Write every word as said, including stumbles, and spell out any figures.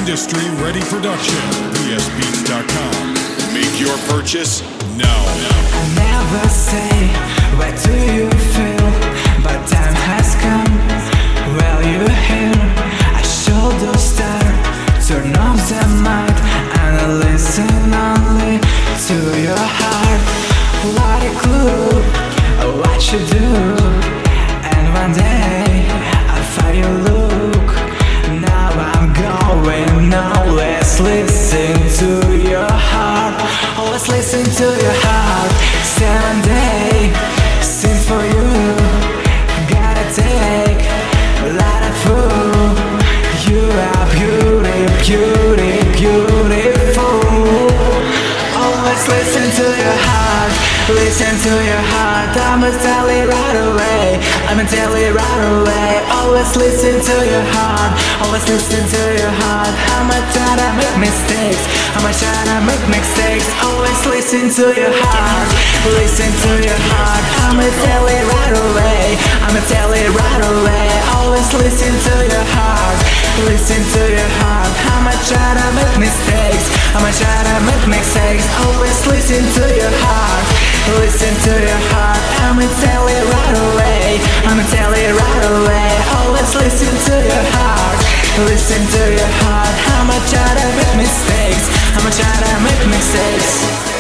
industry ready production. V S Beats dot com. Make your purchase now. I never say, what do you feel? But time has come. Well, you're here. I show the star. Turn off the mind and listen only to your heart. What a clue, what you do. And one day I'll find your look. Now I'm going, always listen to your heart. Always listen to your heart. Seven day, sing for you. Gotta take a lot of food. You are beauty, beauty, beautiful. Always listen to your heart. Listen to your heart. I'ma tell it right away. I'ma tell it right away. Always listen to your heart. Always listen to your heart. I'ma try to make mistakes. I'ma try to make mistakes. Always listen to your heart. Listen to your heart. I'ma tell it right away. I'ma tell it right away. Always listen to your heart. Listen to your heart. I'ma try to make mistakes. I'ma try to make mistakes. Always listen to your heart. Listen to your heart. I'ma tell it right away. I'ma tell it right away. Always listen to your heart. Listen to your heart. I'ma try to make mistakes. I'ma try to make mistakes.